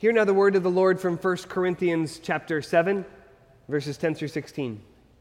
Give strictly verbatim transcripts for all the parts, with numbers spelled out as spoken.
Hear now the word of the Lord from First Corinthians chapter seven, verses ten through sixteen.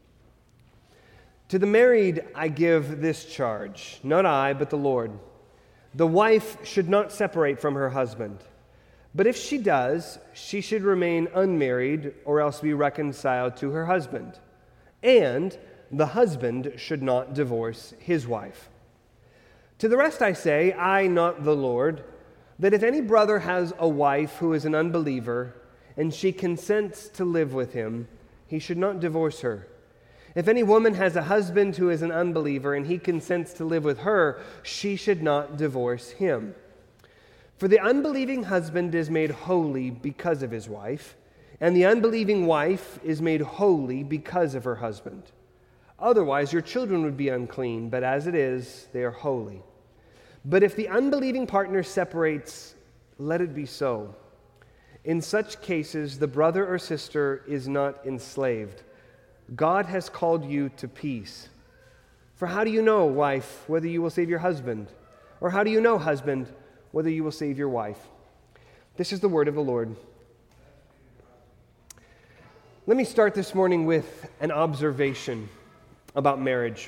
To the married I give this charge, not I, but the Lord. The wife should not separate from her husband. But if she does, she should remain unmarried or else be reconciled to her husband. And the husband should not divorce his wife. To the rest I say, I, not the Lord, that if any brother has a wife who is an unbeliever, and she consents to live with him, he should not divorce her. If any woman has a husband who is an unbeliever, and he consents to live with her, she should not divorce him. For the unbelieving husband is made holy because of his wife, and the unbelieving wife is made holy because of her husband. Otherwise your children would be unclean, but as it is, they are holy. But if the unbelieving partner separates, let it be so. In such cases, the brother or sister is not enslaved. God has called you to peace. For how do you know, wife, whether you will save your husband? Or how do you know, husband, whether you will save your wife? This is the word of the Lord. Let me start this morning with an observation about marriage.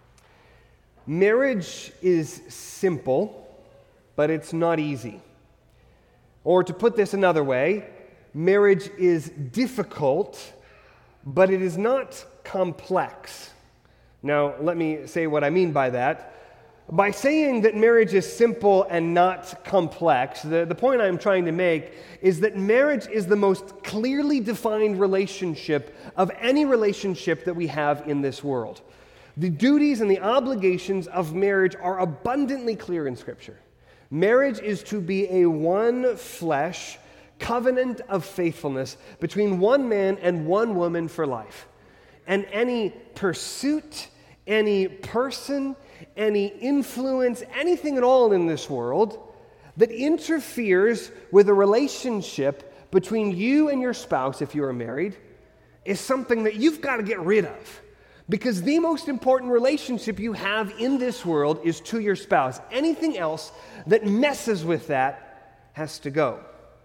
Marriage is simple, but it's not easy. Or to put this another way, marriage is difficult, but it is not complex. Now, let me say what I mean by that. By saying that marriage is simple and not complex, the, the point I'm trying to make is that marriage is the most clearly defined relationship of any relationship that we have in this world. The duties and the obligations of marriage are abundantly clear in Scripture. Marriage is to be a one flesh covenant of faithfulness between one man and one woman for life. And any pursuit, any person, any influence, anything at all in this world that interferes with a relationship between you and your spouse, if you are married, is something that you've got to get rid of. Because the most important relationship you have in this world is to your spouse. Anything else that messes with that has to go.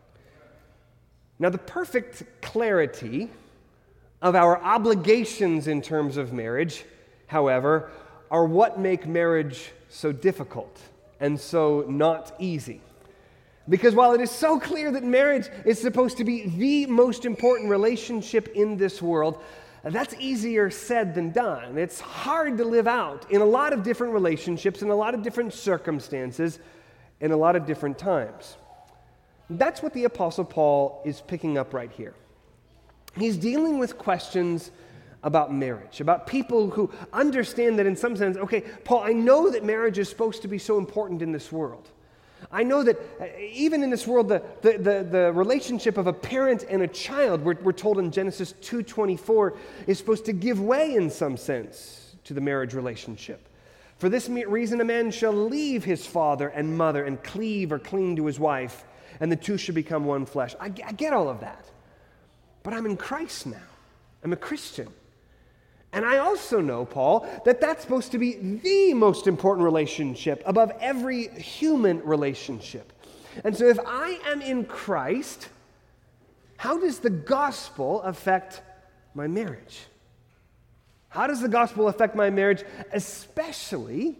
Now, the perfect clarity of our obligations in terms of marriage, however, are what make marriage so difficult and so not easy. Because while it is so clear that marriage is supposed to be the most important relationship in this world, that's easier said than done. It's hard to live out in a lot of different relationships, in a lot of different circumstances, in a lot of different times. That's what the Apostle Paul is picking up right here. He's dealing with questions about marriage, about people who understand that in some sense, okay, Paul, I know that marriage is supposed to be so important in this world. I know that even in this world, the, the, the, the relationship of a parent and a child, we're, we're told in Genesis two twenty-four, is supposed to give way in some sense to the marriage relationship. For this reason, a man shall leave his father and mother and cleave or cling to his wife, and the two should become one flesh. I, I get all of that. But I'm in Christ now. I'm a Christian. And I also know, Paul, that that's supposed to be the most important relationship above every human relationship. And so if I am in Christ, how does the gospel affect my marriage? How does the gospel affect my marriage, especially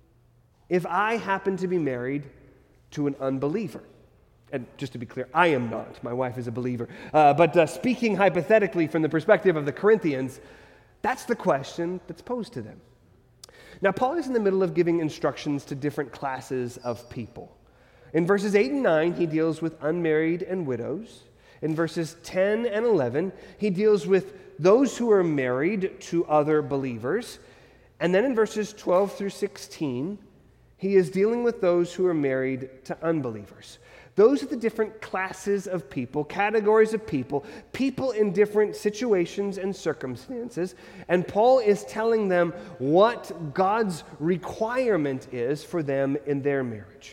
if I happen to be married to an unbeliever? And just to be clear, I am not. My wife is a believer. Uh, but uh, speaking hypothetically from the perspective of the Corinthians, that's the question that's posed to them. Now, Paul is in the middle of giving instructions to different classes of people. In verses eight and nine, he deals with unmarried and widows. In verses ten and eleven, he deals with those who are married to other believers. And then in verses twelve through sixteen, he is dealing with those who are married to unbelievers. Those are the different classes of people, categories of people, people in different situations and circumstances. And Paul is telling them what God's requirement is for them in their marriage.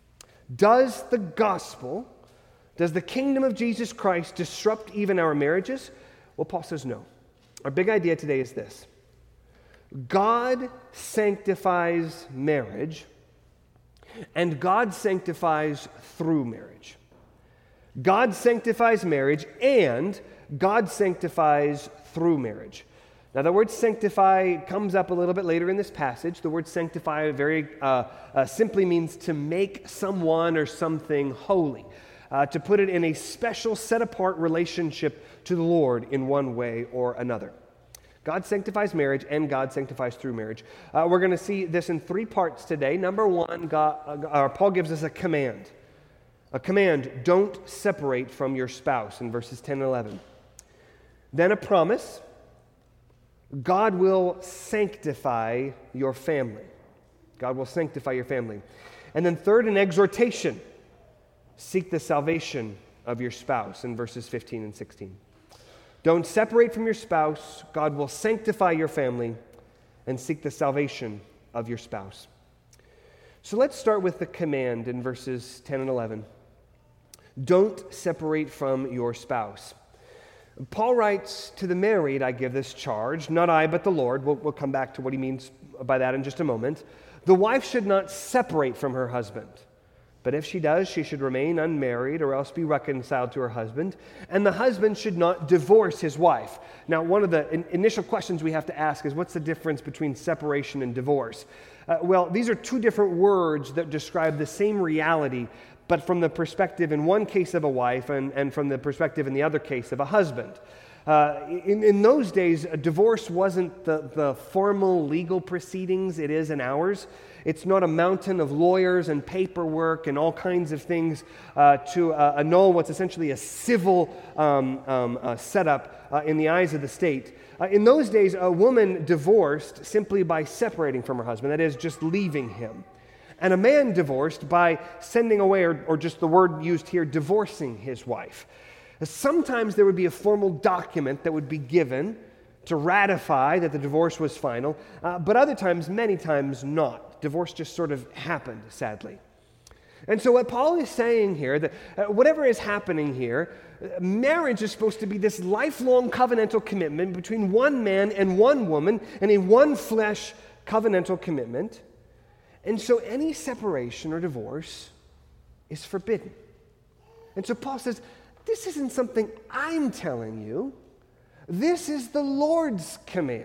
Does the gospel, does the kingdom of Jesus Christ disrupt even our marriages? Well, Paul says no. Our big idea today is this. God sanctifies marriage, and God sanctifies through marriage. God sanctifies marriage, and God sanctifies through marriage. Now, the word sanctify comes up a little bit later in this passage. The word sanctify very uh, uh, simply means to make someone or something holy, uh, to put it in a special, set-apart relationship to the Lord in one way or another. God sanctifies marriage, and God sanctifies through marriage. Uh, we're going to see this in three parts today. Number one, God, uh, Paul gives us a command. A command, don't separate from your spouse in verses ten and eleven. Then a promise, God will sanctify your family. God will sanctify your family. And then third, an exhortation. Seek the salvation of your spouse in verses fifteen and sixteen. Don't separate from your spouse. God will sanctify your family, and seek the salvation of your spouse. So let's start with the command in verses ten and eleven. Don't separate from your spouse. Paul writes, to the married I give this charge, not I, but the Lord. We'll, we'll come back to what he means by that in just a moment. The wife should not separate from her husband. But if she does, she should remain unmarried or else be reconciled to her husband. And the husband should not divorce his wife. Now, one of the in- initial questions we have to ask is, what's the difference between separation and divorce? Uh, well, these are two different words that describe the same reality, but from the perspective in one case of a wife and, and from the perspective in the other case of a husband. Uh, in, in those days, a divorce wasn't the, the formal legal proceedings it is in ours. It's not a mountain of lawyers and paperwork and all kinds of things uh, to uh, annul what's essentially a civil um, um, uh, setup uh, in the eyes of the state. Uh, in those days, a woman divorced simply by separating from her husband, that is, just leaving him. And a man divorced by sending away, or, or just the word used here, divorcing his wife. Sometimes there would be a formal document that would be given to ratify that the divorce was final, uh, but other times, many times not. Divorce just sort of happened, sadly. And so what Paul is saying here, that uh, whatever is happening here, uh, marriage is supposed to be this lifelong covenantal commitment between one man and one woman, and a one flesh covenantal commitment. And so any separation or divorce is forbidden. And so Paul says, this isn't something I'm telling you. This is the Lord's command.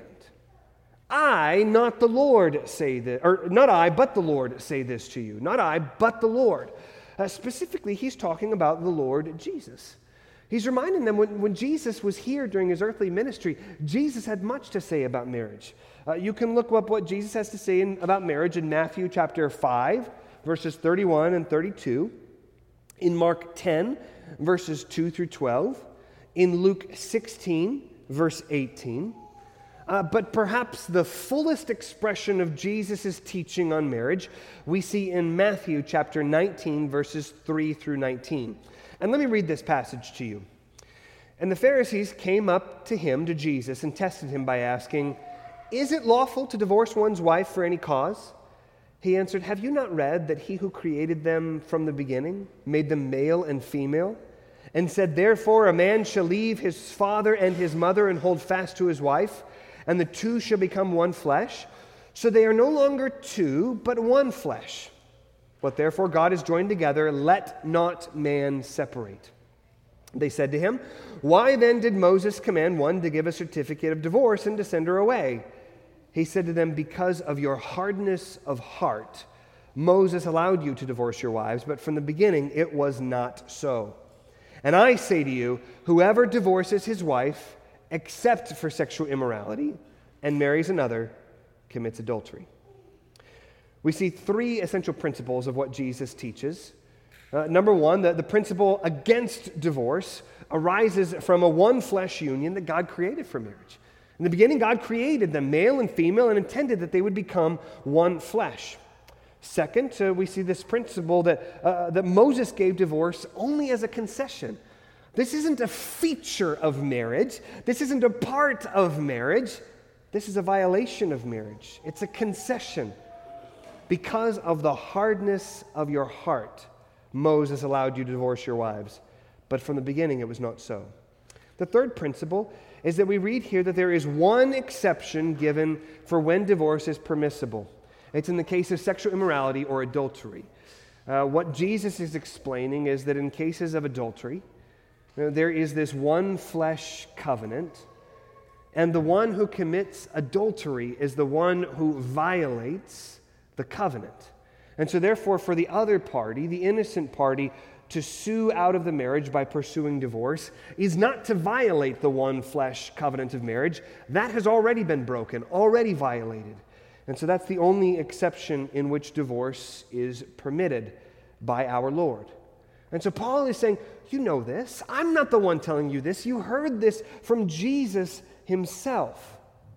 I, not the Lord, say this, or not I, but the Lord say this to you. Not I, but the Lord. Uh, specifically, he's talking about the Lord Jesus. He's reminding them when, when Jesus was here during his earthly ministry, Jesus had much to say about marriage. Uh, you can look up what Jesus has to say in, about marriage in Matthew chapter five, verses thirty-one and thirty-two, in Mark ten, verses two through twelve, in Luke sixteen, verse eighteen. Uh, but perhaps the fullest expression of Jesus' teaching on marriage we see in Matthew chapter nineteen, verses three through nineteen. And let me read this passage to you. And the Pharisees came up to him, to Jesus, and tested him by asking, "Is it lawful to divorce one's wife for any cause?" He answered, "Have you not read that he who created them from the beginning made them male and female, and said, therefore a man shall leave his father and his mother and hold fast to his wife, and the two shall become one flesh? So they are no longer two, but one flesh. What therefore God has joined together, let not man separate." They said to him, "Why then did Moses command one to give a certificate of divorce and to send her away?" He said to them, "Because of your hardness of heart, Moses allowed you to divorce your wives, but from the beginning it was not so. And I say to you, whoever divorces his wife, except for sexual immorality, and marries another, commits adultery." We see three essential principles of what Jesus teaches. Uh, number one, the, the principle against divorce arises from a one-flesh union that God created for marriage. In the beginning, God created them, male and female, and intended that they would become one flesh. Second, uh, we see this principle that, uh, that Moses gave divorce only as a concession. This isn't a feature of marriage. This isn't a part of marriage. This is a violation of marriage. It's a concession. Because of the hardness of your heart, Moses allowed you to divorce your wives, but from the beginning it was not so. The third principle is that we read here that there is one exception given for when divorce is permissible. It's in the case of sexual immorality or adultery. Uh, what Jesus is explaining is that in cases of adultery, you know, there is this one flesh covenant, and the one who commits adultery is the one who violates the covenant. And so therefore, for the other party, the innocent party, to sue out of the marriage by pursuing divorce is not to violate the one flesh covenant of marriage. That has already been broken, already violated. And so that's the only exception in which divorce is permitted by our Lord. And so Paul is saying, you know this. I'm not the one telling you this. You heard this from Jesus himself.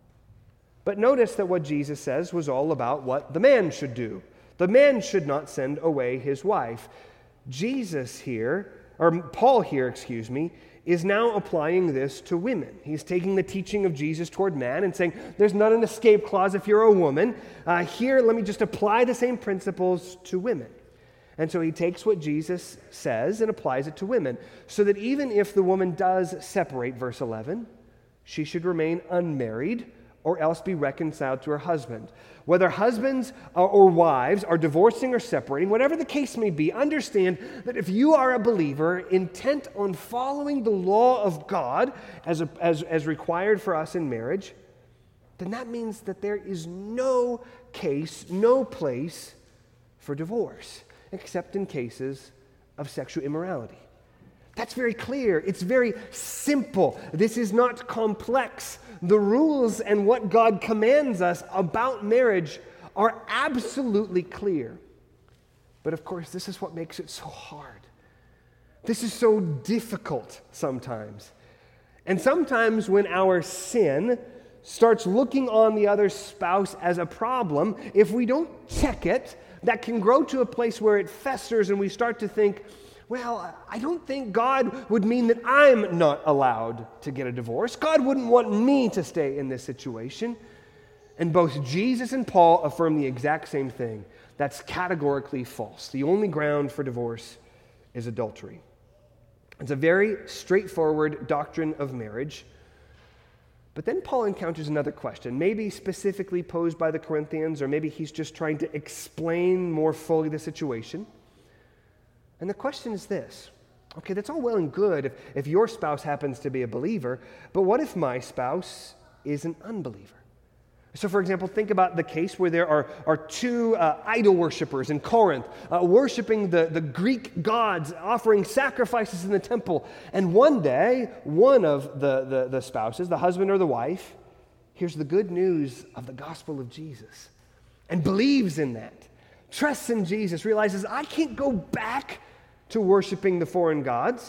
But notice that what Jesus says was all about what the man should do. The man should not send away his wife. Jesus here, or Paul here, excuse me, is now applying this to women. He's taking the teaching of Jesus toward man and saying, there's not an escape clause if you're a woman. Uh, here, let me just apply the same principles to women. And so he takes what Jesus says and applies it to women, so that even if the woman does separate, verse eleven, she should remain unmarried or else be reconciled to her husband. Whether husbands or wives are divorcing or separating, whatever the case may be, understand that if you are a believer intent on following the law of God as, a, as, as required for us in marriage, then that means that there is no case, no place for divorce, except in cases of sexual immorality. That's very clear. It's very simple. This is not complex. The rules and what God commands us about marriage are absolutely clear. But of course, this is what makes it so hard. This is so difficult sometimes. And sometimes when our sin starts looking on the other spouse as a problem, if we don't check it, that can grow to a place where it festers and we start to think, well, I don't think God would mean that I'm not allowed to get a divorce. God wouldn't want me to stay in this situation. And both Jesus and Paul affirm the exact same thing. That's categorically false. The only ground for divorce is adultery. It's a very straightforward doctrine of marriage. But then Paul encounters another question, maybe specifically posed by the Corinthians, or maybe he's just trying to explain more fully the situation. And the question is this. Okay, that's all well and good if, if your spouse happens to be a believer, but what if my spouse is an unbeliever? So, for example, think about the case where there are, are two uh, idol worshipers in Corinth, uh, worshiping the, the Greek gods, offering sacrifices in the temple. And one day, one of the, the, the spouses, the husband or the wife, hears the good news of the gospel of Jesus and believes in that, trusts in Jesus, realizes, I can't go back to worshiping the foreign gods.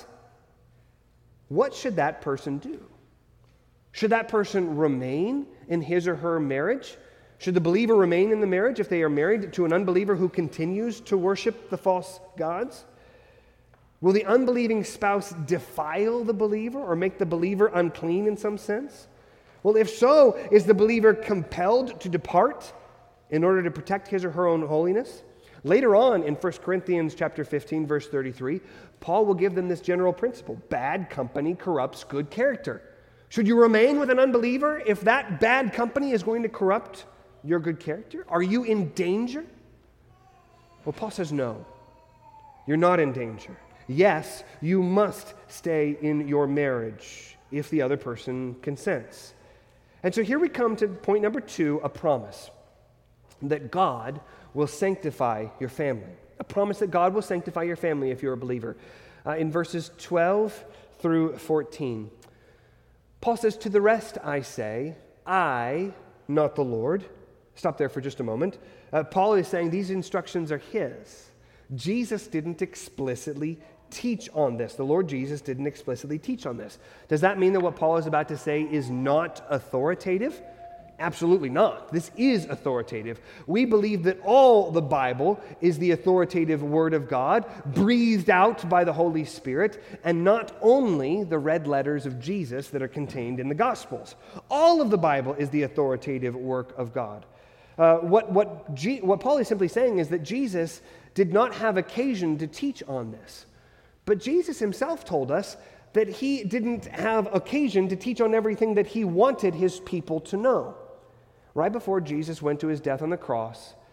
What should that person do? Should that person remain in his or her marriage? Should the believer remain in the marriage if they are married to an unbeliever who continues to worship the false gods? Will the unbelieving spouse defile the believer or make the believer unclean in some sense? Well, if so, is the believer compelled to depart in order to protect his or her own holiness? Later on in First Corinthians chapter fifteen, verse thirty-three, Paul will give them this general principle. Bad company corrupts good character. Should you remain with an unbeliever if that bad company is going to corrupt your good character? Are you in danger? Well, Paul says no. You're not in danger. Yes, you must stay in your marriage if the other person consents. And so here we come to point number two, a promise that God will sanctify your family. A promise that God will sanctify your family if you're a believer. Uh, in verses twelve through fourteen, Paul says, to the rest I say, I, not the Lord. Stop there for just a moment. Uh, Paul is saying these instructions are his. Jesus didn't explicitly teach on this. The Lord Jesus didn't explicitly teach on this. Does that mean that what Paul is about to say is not authoritative? Absolutely not. This is authoritative. We believe that all the Bible is the authoritative Word of God, breathed out by the Holy Spirit, and not only the red letters of Jesus that are contained in the Gospels. All of the Bible is the authoritative work of God. Uh, what, what, G, what Paul is simply saying is that Jesus did not have occasion to teach on this. But Jesus himself told us that he didn't have occasion to teach on everything that he wanted his people to know. Right before Jesus went to his death on the cross,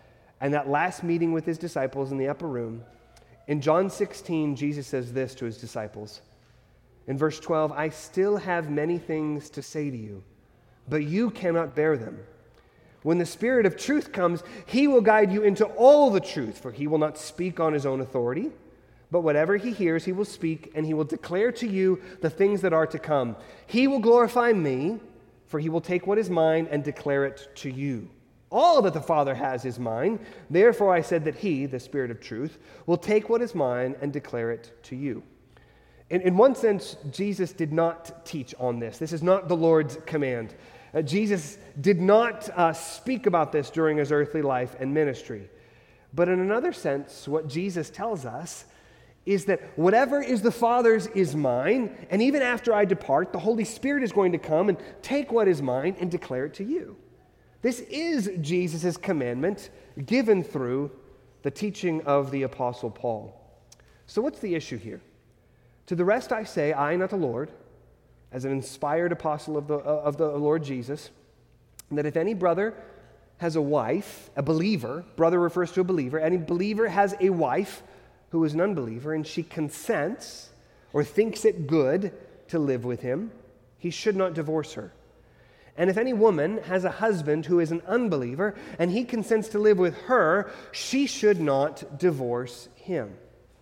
and that last meeting with his disciples in the upper room, in John sixteen, Jesus says this to his disciples. In verse twelve, I still have many things to say to you, but you cannot bear them. When the Spirit of truth comes, he will guide you into all the truth, for he will not speak on his own authority, but whatever he hears, he will speak, and he will declare to you the things that are to come. He will glorify me, for he will take what is mine and declare it to you. All that the Father has is mine. Therefore I said that he, the Spirit of truth, will take what is mine and declare it to you. In, in one sense, Jesus did not teach on this. This is not the Lord's command. Uh, Jesus did not uh, speak about this during his earthly life and ministry. But in another sense, what Jesus tells us is that whatever is the Father's is mine, and even after I depart, the Holy Spirit is going to come and take what is mine and declare it to you. This is Jesus' commandment given through the teaching of the Apostle Paul. So what's the issue here? To the rest I say, I, not the Lord, as an inspired apostle of the, of the Lord Jesus, that if any brother has a wife, a believer, brother refers to a believer, any believer has a wife who is an unbeliever, and she consents or thinks it good to live with him, he should not divorce her. And if any woman has a husband who is an unbeliever and he consents to live with her, she should not divorce him.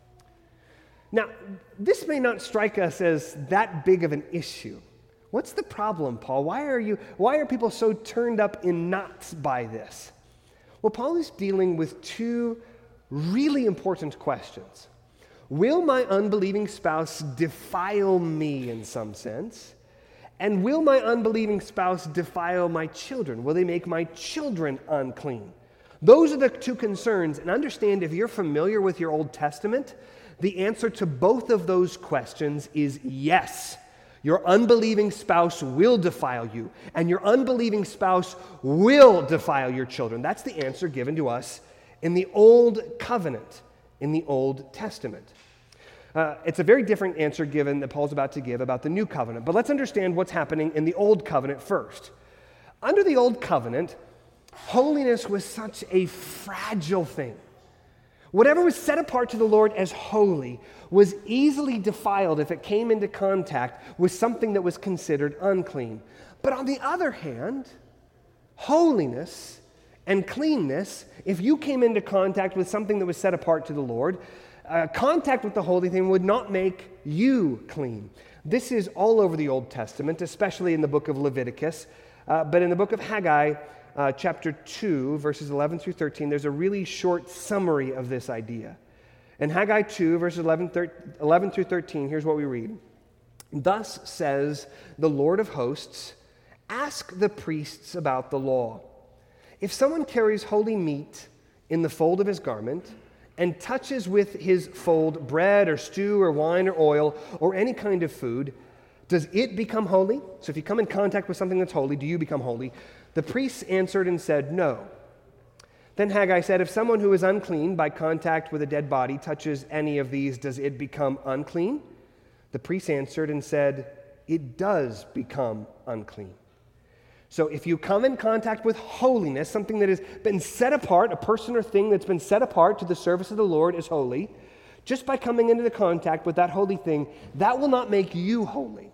Now, this may not strike us as that big of an issue. What's the problem, Paul? Why are you, why are people so turned up in knots by this? Well, Paul is dealing with two really important questions. Will my unbelieving spouse defile me in some sense? And will my unbelieving spouse defile my children? Will they make my children unclean? Those are the two concerns. And understand, if you're familiar with your Old Testament, the answer to both of those questions is yes. Your unbelieving spouse will defile you, and your unbelieving spouse will defile your children. That's the answer given to us in the Old Covenant, in the Old Testament. Uh, it's a very different answer given that Paul's about to give about the New Covenant. But let's understand what's happening in the Old Covenant first. Under the Old Covenant, holiness was such a fragile thing. Whatever was set apart to the Lord as holy was easily defiled if it came into contact with something that was considered unclean. But on the other hand, holiness and cleanness, if you came into contact with something that was set apart to the Lord, Uh, contact with the holy thing would not make you clean. This is all over the Old Testament, especially in the book of Leviticus. Uh, but in the book of Haggai, uh, chapter two, verses eleven through thirteen, there's a really short summary of this idea. In Haggai two, verses eleven, eleven through thirteen, here's what we read. Thus says the Lord of hosts, ask the priests about the law. If someone carries holy meat in the fold of his garment, and touches with his fold bread or stew or wine or oil or any kind of food, does it become holy? So if you come in contact with something that's holy, do you become holy? The priests answered and said, no. Then Haggai said, if someone who is unclean by contact with a dead body touches any of these, does it become unclean? The priests answered and said, it does become unclean. So if you come in contact with holiness, something that has been set apart, a person or thing that's been set apart to the service of the Lord is holy, just by coming into the contact with that holy thing, that will not make you holy.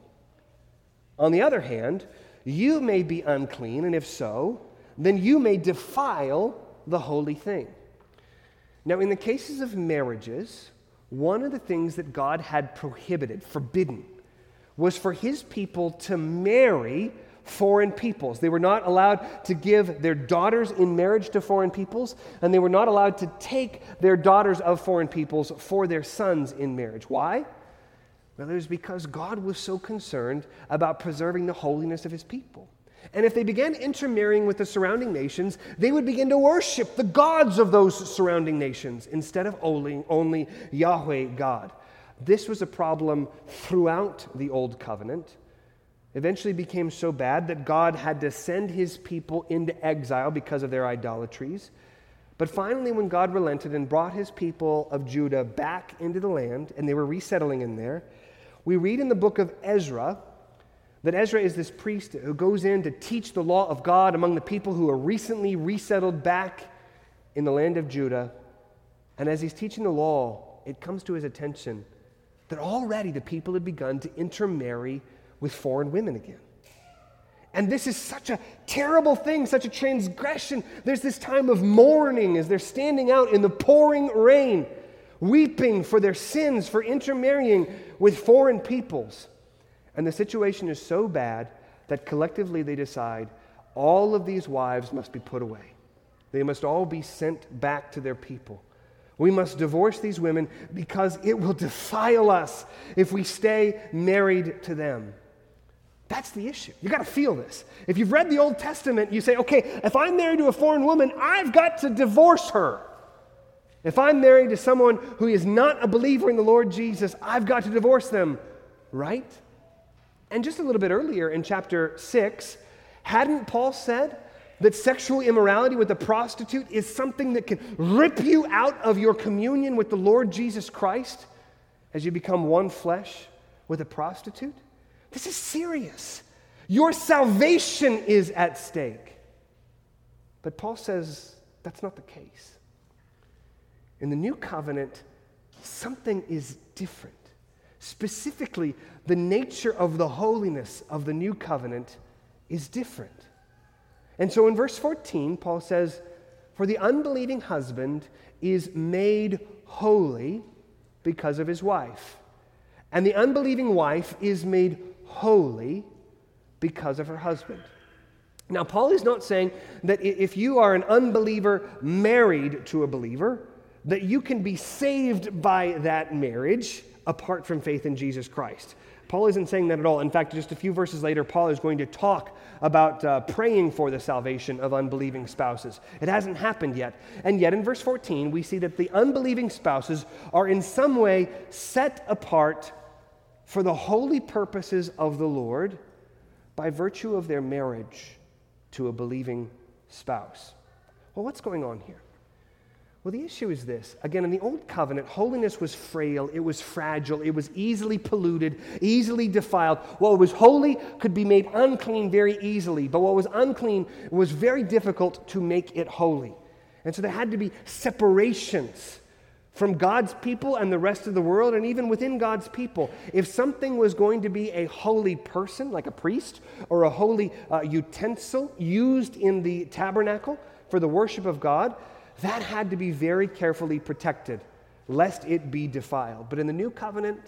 On the other hand, you may be unclean, and if so, then you may defile the holy thing. Now, in the cases of marriages, one of the things that God had prohibited, forbidden, was for his people to marry foreign peoples. They were not allowed to give their daughters in marriage to foreign peoples, and they were not allowed to take their daughters of foreign peoples for their sons in marriage. Why? Well, it was because God was so concerned about preserving the holiness of his people. And if they began intermarrying with the surrounding nations, they would begin to worship the gods of those surrounding nations instead of only, only Yahweh God. This was a problem throughout the Old Covenant. Eventually became so bad that God had to send his people into exile because of their idolatries. But finally, when God relented and brought his people of Judah back into the land, and they were resettling in there, we read in the book of Ezra that Ezra is this priest who goes in to teach the law of God among the people who are recently resettled back in the land of Judah, and as he's teaching the law, it comes to his attention that already the people had begun to intermarry with foreign women again. And this is such a terrible thing, such a transgression. There's this time of mourning as they're standing out in the pouring rain, weeping for their sins, for intermarrying with foreign peoples. And the situation is so bad that collectively they decide all of these wives must be put away. They must all be sent back to their people. We must divorce these women because it will defile us if we stay married to them. That's the issue. You got to feel this. If you've read the Old Testament, you say, okay, if I'm married to a foreign woman, I've got to divorce her. If I'm married to someone who is not a believer in the Lord Jesus, I've got to divorce them, right? And just a little bit earlier in chapter six, hadn't Paul said that sexual immorality with a prostitute is something that can rip you out of your communion with the Lord Jesus Christ as you become one flesh with a prostitute? This is serious. Your salvation is at stake. But Paul says that's not the case. In the new covenant, something is different. Specifically, the nature of the holiness of the new covenant is different. And so in verse fourteen, Paul says, "For the unbelieving husband is made holy because of his wife, and the unbelieving wife is made holy because of her husband." Now, Paul is not saying that if you are an unbeliever married to a believer, that you can be saved by that marriage apart from faith in Jesus Christ. Paul isn't saying that at all. In fact, just a few verses later, Paul is going to talk about uh, praying for the salvation of unbelieving spouses. It hasn't happened yet. And yet in verse fourteen, we see that the unbelieving spouses are in some way set apart for the holy purposes of the Lord by virtue of their marriage to a believing spouse. Well, what's going on here? Well, the issue is this. Again, in the Old Covenant, holiness was frail, it was fragile, it was easily polluted, easily defiled. What was holy could be made unclean very easily, but what was unclean was very difficult to make it holy. And so there had to be separations from God's people and the rest of the world, and even within God's people. If something was going to be a holy person, like a priest, or a holy uh, utensil used in the tabernacle for the worship of God, that had to be very carefully protected, lest it be defiled. But in the new covenant,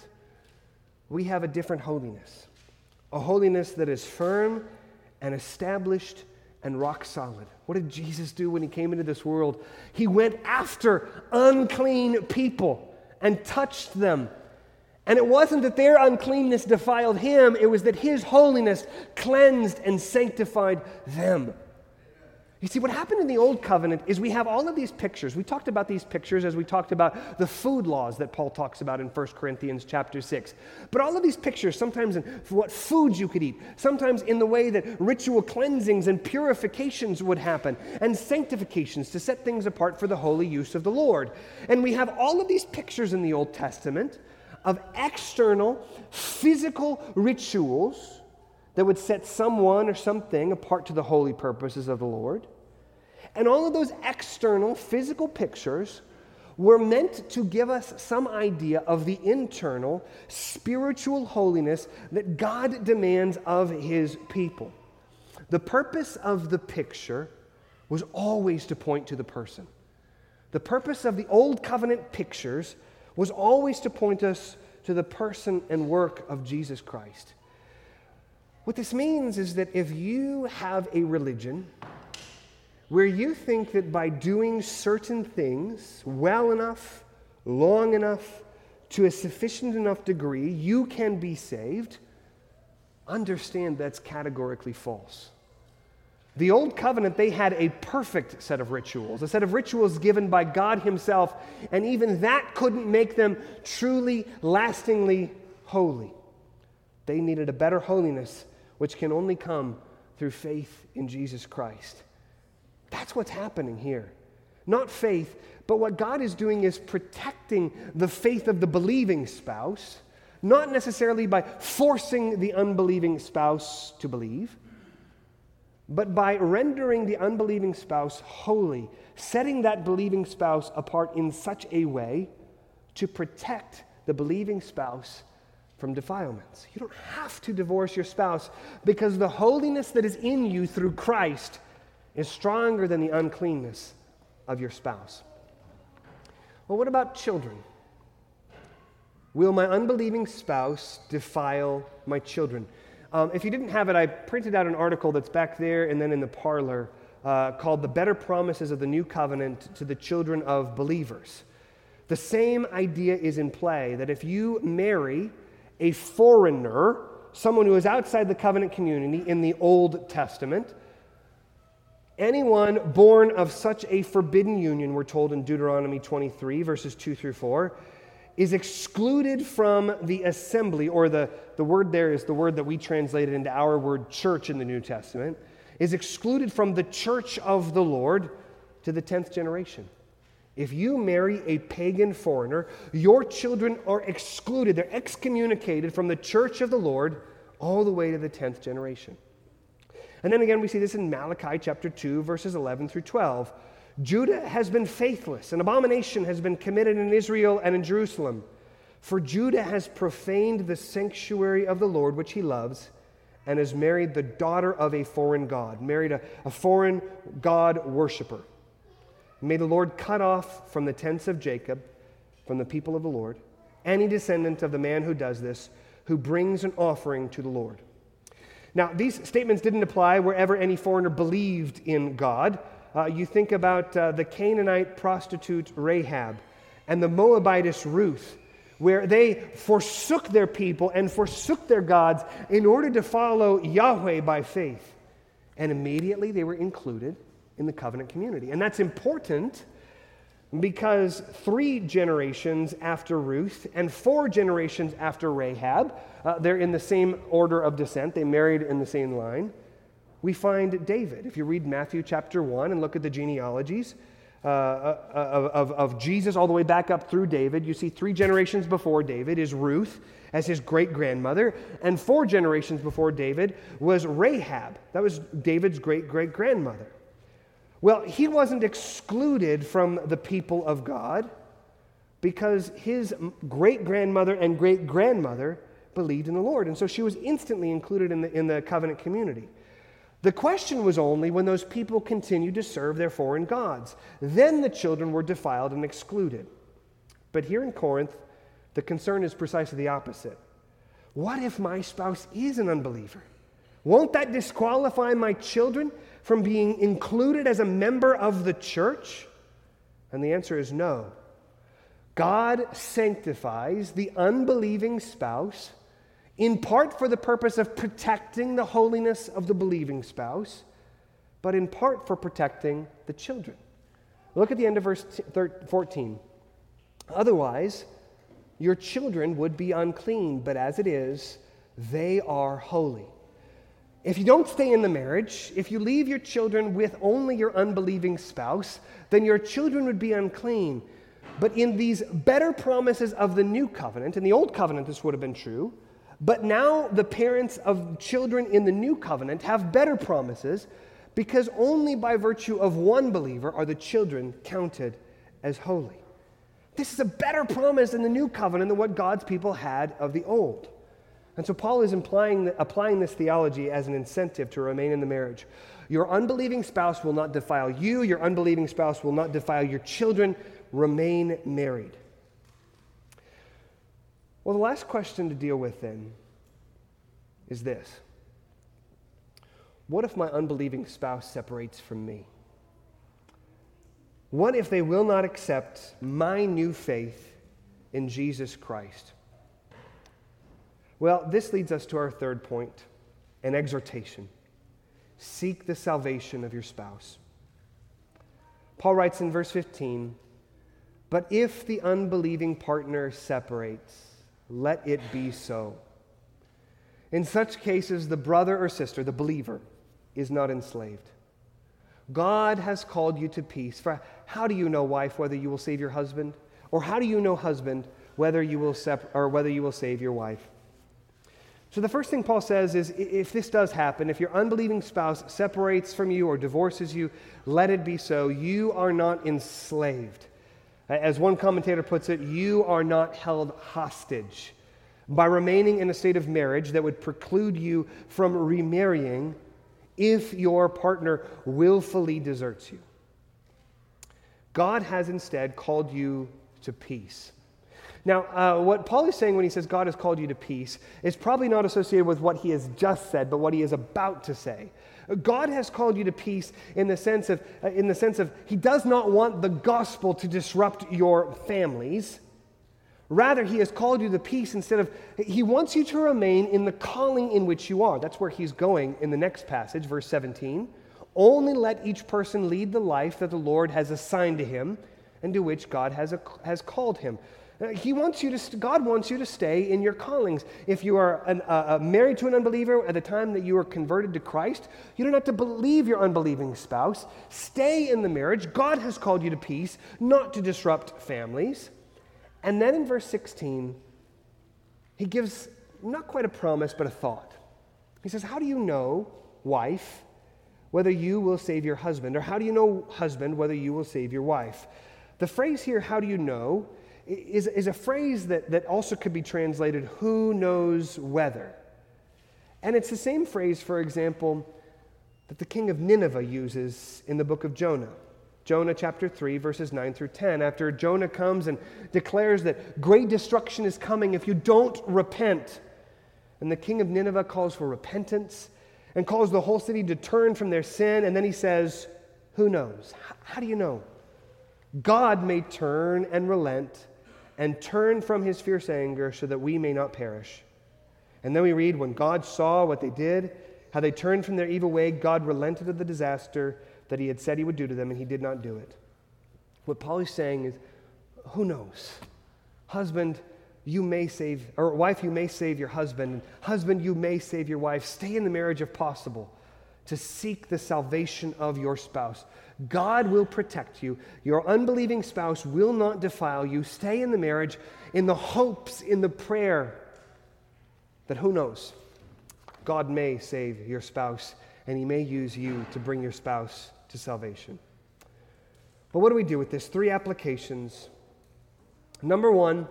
we have a different holiness, a holiness that is firm and established and rock solid. What did Jesus do when he came into this world? He went after unclean people and touched them. And it wasn't that their uncleanness defiled him, it was that his holiness cleansed and sanctified them. You see, what happened in the Old Covenant is we have all of these pictures. We talked about these pictures as we talked about the food laws that Paul talks about in First Corinthians chapter six. But all of these pictures, sometimes in what foods you could eat, sometimes in the way that ritual cleansings and purifications would happen, and sanctifications to set things apart for the holy use of the Lord. And we have all of these pictures in the Old Testament of external, physical rituals that would set someone or something apart to the holy purposes of the Lord. And all of those external physical pictures were meant to give us some idea of the internal spiritual holiness that God demands of his people. The purpose of the picture was always to point to the person. The purpose of the Old Covenant pictures was always to point us to the person and work of Jesus Christ. What this means is that if you have a religion where you think that by doing certain things well enough, long enough, to a sufficient enough degree, you can be saved, understand that's categorically false. The Old Covenant, they had a perfect set of rituals, a set of rituals given by God himself, and even that couldn't make them truly, lastingly holy. They needed a better holiness, which can only come through faith in Jesus Christ. That's what's happening here. Not faith, but what God is doing is protecting the faith of the believing spouse, not necessarily by forcing the unbelieving spouse to believe, but by rendering the unbelieving spouse holy, setting that believing spouse apart in such a way to protect the believing spouse from defilements. You don't have to divorce your spouse because the holiness that is in you through Christ is stronger than the uncleanness of your spouse. Well, what about children? Will my unbelieving spouse defile my children? Um, if you didn't have it, I printed out an article that's back there and then in the parlor uh, called The Better Promises of the New Covenant to the Children of Believers. The same idea is in play, that if you marry a foreigner, someone who is outside the covenant community in the Old Testament, anyone born of such a forbidden union, we're told in Deuteronomy twenty-three, verses two through four, is excluded from the assembly, or the, the word there is the word that we translated into our word church in the New Testament, is excluded from the church of the Lord to the tenth generation. If you marry a pagan foreigner, your children are excluded. They're excommunicated from the church of the Lord all the way to the tenth generation. And then again, we see this in Malachi chapter two, verses eleven through twelve. Judah has been faithless. An abomination has been committed in Israel and in Jerusalem. For Judah has profaned the sanctuary of the Lord, which he loves, and has married the daughter of a foreign god, married a, a foreign god worshiper. May the Lord cut off from the tents of Jacob, from the people of the Lord, any descendant of the man who does this, who brings an offering to the Lord. Now, these statements didn't apply wherever any foreigner believed in God. Uh, you think about uh, the Canaanite prostitute Rahab and the Moabitess Ruth, where they forsook their people and forsook their gods in order to follow Yahweh by faith. And immediately they were included in the covenant community. And that's important because three generations after Ruth and four generations after Rahab, uh, they're in the same order of descent, they married in the same line, we find David. If you read Matthew chapter one and look at the genealogies uh, of, of, of Jesus all the way back up through David, you see three generations before David is Ruth as his great-grandmother, and four generations before David was Rahab. That was David's great-great-grandmother. Well, he wasn't excluded from the people of God because his great-grandmother and great-grandmother believed in the Lord. And so she was instantly included in the, in the covenant community. The question was only when those people continued to serve their foreign gods. Then the children were defiled and excluded. But here in Corinth, the concern is precisely the opposite. What if my spouse is an unbeliever? Won't that disqualify my children from being included as a member of the church? And the answer is no. God sanctifies the unbelieving spouse in part for the purpose of protecting the holiness of the believing spouse, but in part for protecting the children. Look at the end of verse fourteen. Otherwise, your children would be unclean, but as it is, they are holy. If you don't stay in the marriage, if you leave your children with only your unbelieving spouse, then your children would be unclean. But in these better promises of the new covenant, in the old covenant this would have been true, but now the parents of children in the new covenant have better promises because only by virtue of one believer are the children counted as holy. This is a better promise in the new covenant than what God's people had of the old. And so Paul is implying, applying this theology as an incentive to remain in the marriage. Your unbelieving spouse will not defile you. Your unbelieving spouse will not defile your children. Remain married. Well, the last question to deal with then is this. What if my unbelieving spouse separates from me? What if they will not accept my new faith in Jesus Christ? Well, this leads us to our third point, an exhortation. Seek the salvation of your spouse. Paul writes in verse fifteen, "But if the unbelieving partner separates, let it be so. In such cases, the brother or sister, the believer, is not enslaved. God has called you to peace. For how do you know, wife, whether you will save your husband? Or how do you know, husband, whether you will sep- or whether you will save your wife?" So the first thing Paul says is, if this does happen, if your unbelieving spouse separates from you or divorces you, let it be so. You are not enslaved. As one commentator puts it, you are not held hostage by remaining in a state of marriage that would preclude you from remarrying if your partner willfully deserts you. God has instead called you to peace. Now, uh, what Paul is saying when he says God has called you to peace is probably not associated with what he has just said, but what he is about to say. God has called you to peace in the sense of, uh, in the sense of he does not want the gospel to disrupt your families. Rather, he has called you to peace instead of, he wants you to remain in the calling in which you are. That's where he's going in the next passage, verse seventeen. Only let each person lead the life that the Lord has assigned to him and to which God has, a, has called him. He wants you to. God wants you to stay in your callings. If you are an, uh, married to an unbeliever at the time that you are converted to Christ, you don't have to believe your unbelieving spouse. Stay in the marriage. God has called you to peace, not to disrupt families. And then in verse sixteen, he gives not quite a promise, but a thought. He says, how do you know, wife, whether you will save your husband? Or how do you know, husband, whether you will save your wife? The phrase here, how do you know, is, is a phrase that, that also could be translated, who knows whether. And it's the same phrase, for example, that the king of Nineveh uses in the book of Jonah. Jonah chapter three, verses nine through ten. After Jonah comes and declares that great destruction is coming if you don't repent. And the king of Nineveh calls for repentance and calls the whole city to turn from their sin. And then he says, who knows? How, how do you know? God may turn and relent and turn from his fierce anger so that we may not perish. And then we read, when God saw what they did, how they turned from their evil way, God relented of the disaster that he had said he would do to them, and he did not do it. What Paul is saying is, who knows? Husband, you may save, or wife, you may save your husband. Husband, you may save your wife. Stay in the marriage if possible, to seek the salvation of your spouse. God will protect you. Your unbelieving spouse will not defile you. Stay in the marriage in the hopes, in the prayer that who knows, God may save your spouse and he may use you to bring your spouse to salvation. But what do we do with this? Three applications. Number one,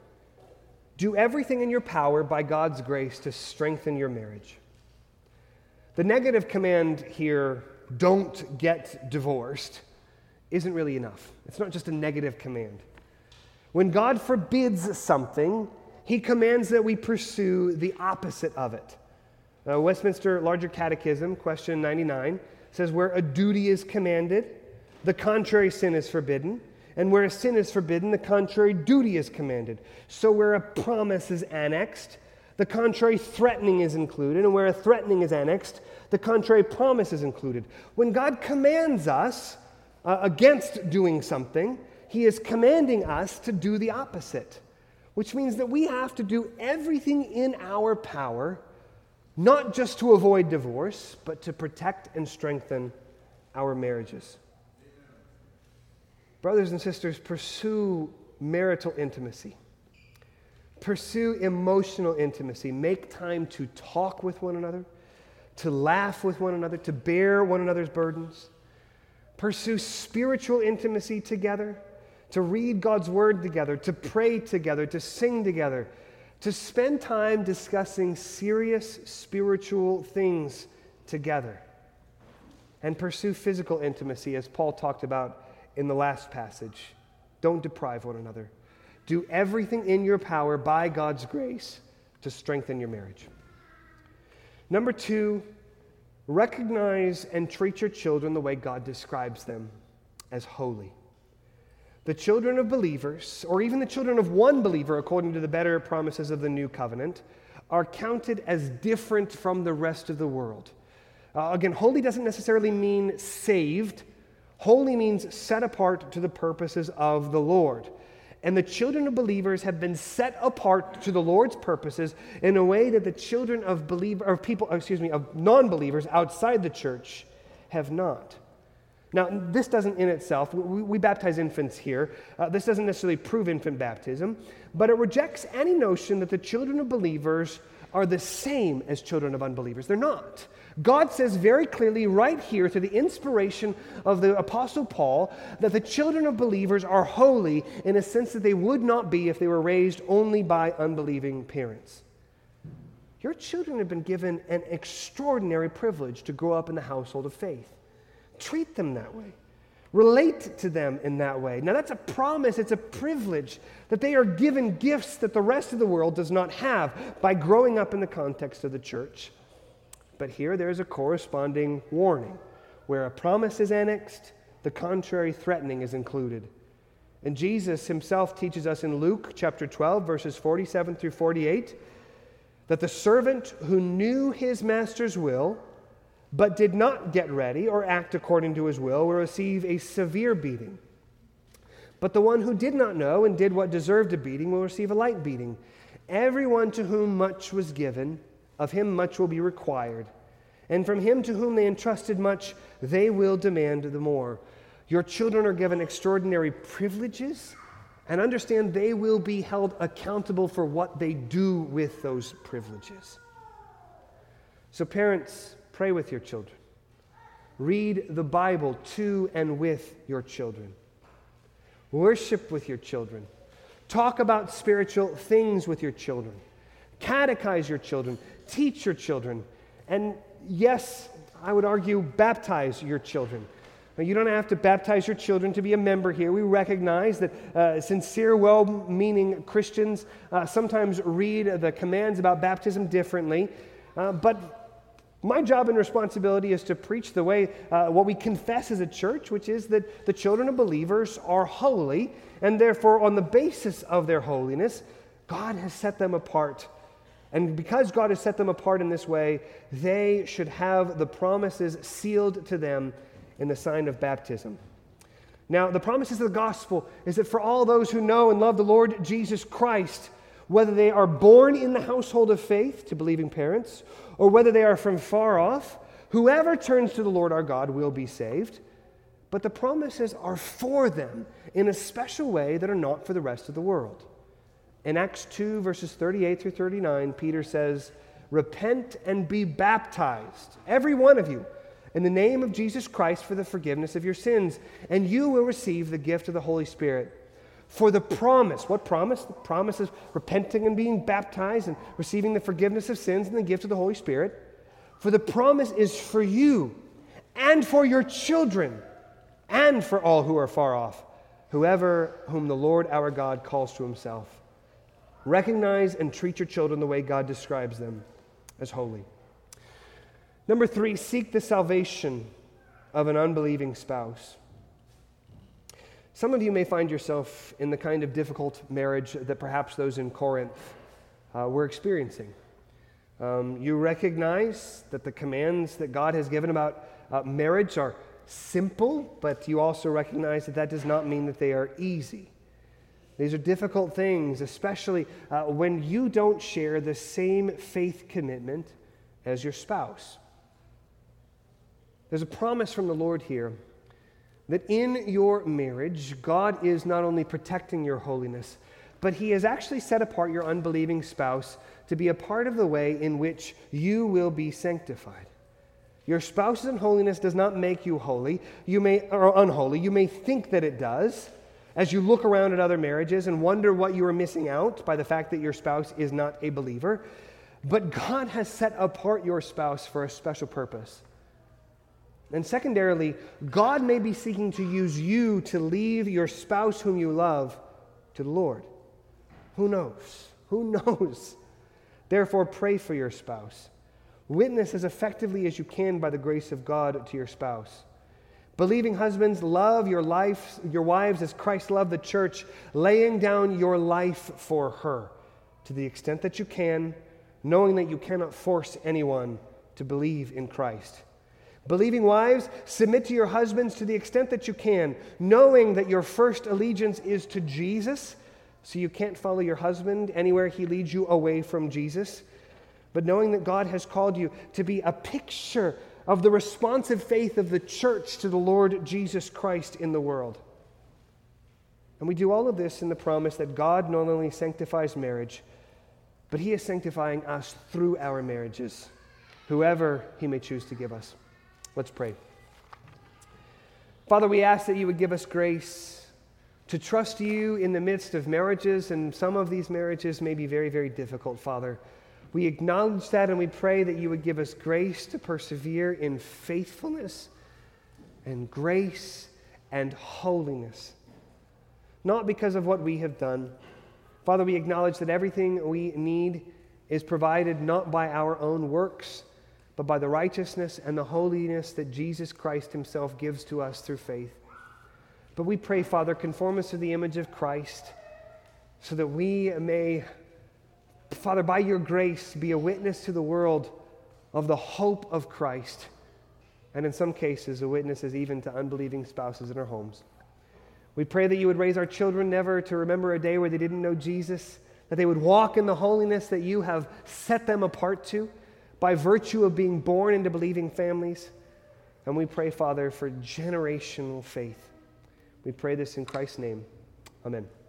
do everything in your power by God's grace to strengthen your marriage. The negative command here, don't get divorced, isn't really enough. It's not just a negative command. When God forbids something, he commands that we pursue the opposite of it. Uh, Westminster Larger Catechism, question ninety-nine, says where a duty is commanded, the contrary sin is forbidden. And where a sin is forbidden, the contrary duty is commanded. So where a promise is annexed, the contrary threatening is included. And where a threatening is annexed, the contrary promise is included. When God commands us uh, against doing something, he is commanding us to do the opposite, which means that we have to do everything in our power, not just to avoid divorce, but to protect and strengthen our marriages. Brothers and sisters, pursue marital intimacy. Pursue emotional intimacy. Make time to talk with one another, to laugh with one another, to bear one another's burdens. Pursue spiritual intimacy together, to read God's word together, to pray together, to sing together, to spend time discussing serious spiritual things together. And pursue physical intimacy, as Paul talked about in the last passage. Don't deprive one another. Do everything in your power by God's grace to strengthen your marriage. Number two, recognize and treat your children the way God describes them, as holy. The children of believers, or even the children of one believer, according to the better promises of the new covenant, are counted as different from the rest of the world. Uh, again, holy doesn't necessarily mean saved. Holy means set apart to the purposes of the Lord. And the children of believers have been set apart to the Lord's purposes in a way that the children of believer or people, excuse me, of non-believers outside the church have not. Now, this doesn't in itself, we, we baptize infants here. Uh, this doesn't necessarily prove infant baptism, but it rejects any notion that the children of believers are the same as children of unbelievers. They're not. God says very clearly right here through the inspiration of the Apostle Paul that the children of believers are holy in a sense that they would not be if they were raised only by unbelieving parents. Your children have been given an extraordinary privilege to grow up in the household of faith. Treat them that way. Relate to them in that way. Now that's a promise, it's a privilege that they are given gifts that the rest of the world does not have by growing up in the context of the church. But here there is a corresponding warning. Where a promise is annexed, the contrary threatening is included. And Jesus himself teaches us in Luke chapter twelve, verses forty-seven through forty-eight, that the servant who knew his master's will but did not get ready or act according to his will will receive a severe beating. But the one who did not know and did what deserved a beating will receive a light beating. Everyone to whom much was given, of him much will be required. And from him to whom they entrusted much, they will demand the more. Your children are given extraordinary privileges, and understand they will be held accountable for what they do with those privileges. So parents, pray with your children. Read the Bible to and with your children. Worship with your children. Talk about spiritual things with your children. Catechize your children. Teach your children. And yes, I would argue, baptize your children. Now, you don't have to baptize your children to be a member here. We recognize that uh, sincere, well-meaning Christians uh, sometimes read the commands about baptism differently. Uh, but my job and responsibility is to preach the way, uh, what we confess as a church, which is that the children of believers are holy, and therefore on the basis of their holiness, God has set them apart. And because God has set them apart in this way, they should have the promises sealed to them in the sign of baptism. Now, the promises of the gospel is that for all those who know and love the Lord Jesus Christ, whether they are born in the household of faith to believing parents, or whether they are from far off, whoever turns to the Lord our God will be saved. But the promises are for them in a special way that are not for the rest of the world. In Acts two, verses thirty-eight through thirty-nine, Peter says, "Repent and be baptized, every one of you, in the name of Jesus Christ for the forgiveness of your sins, and you will receive the gift of the Holy Spirit. For the promise," what promise? The promise is repenting and being baptized and receiving the forgiveness of sins and the gift of the Holy Spirit. "For the promise is for you and for your children and for all who are far off, whoever whom the Lord our God calls to himself." Recognize and treat your children the way God describes them, as holy. Number three, seek the salvation of an unbelieving spouse. Some of you may find yourself in the kind of difficult marriage that perhaps those in Corinth uh, were experiencing. Um, you recognize that the commands that God has given about uh, marriage are simple, but you also recognize that that does not mean that they are easy. These are difficult things, especially uh, when you don't share the same faith commitment as your spouse. There's a promise from the Lord here that in your marriage, God is not only protecting your holiness, but He has actually set apart your unbelieving spouse to be a part of the way in which you will be sanctified. Your spouse's unholiness does not make you holy, you may or unholy. You may think that it does, as you look around at other marriages and wonder what you are missing out by the fact that your spouse is not a believer. But God has set apart your spouse for a special purpose. And secondarily, God may be seeking to use you to leave your spouse whom you love to the Lord. Who knows? Who knows? Therefore, pray for your spouse. Witness as effectively as you can by the grace of God to your spouse. Believing husbands, love your life, your wives as Christ loved the church, laying down your life for her to the extent that you can, knowing that you cannot force anyone to believe in Christ. Believing wives, submit to your husbands to the extent that you can, knowing that your first allegiance is to Jesus, so you can't follow your husband anywhere he leads you away from Jesus, but knowing that God has called you to be a picture of the responsive faith of the church to the Lord Jesus Christ in the world. And we do all of this in the promise that God not only sanctifies marriage, but he is sanctifying us through our marriages, whoever he may choose to give us. Let's pray. Father, we ask that you would give us grace to trust you in the midst of marriages, and some of these marriages may be very, very difficult, Father. We acknowledge that, and we pray that you would give us grace to persevere in faithfulness and grace and holiness, not because of what we have done. Father, we acknowledge that everything we need is provided not by our own works, but by the righteousness and the holiness that Jesus Christ himself gives to us through faith. But we pray, Father, conform us to the image of Christ so that we may, Father, by your grace, be a witness to the world of the hope of Christ, and in some cases, a witness is even to unbelieving spouses in our homes. We pray that you would raise our children never to remember a day where they didn't know Jesus, that they would walk in the holiness that you have set them apart to by virtue of being born into believing families. And we pray, Father, for generational faith. We pray this in Christ's name. Amen.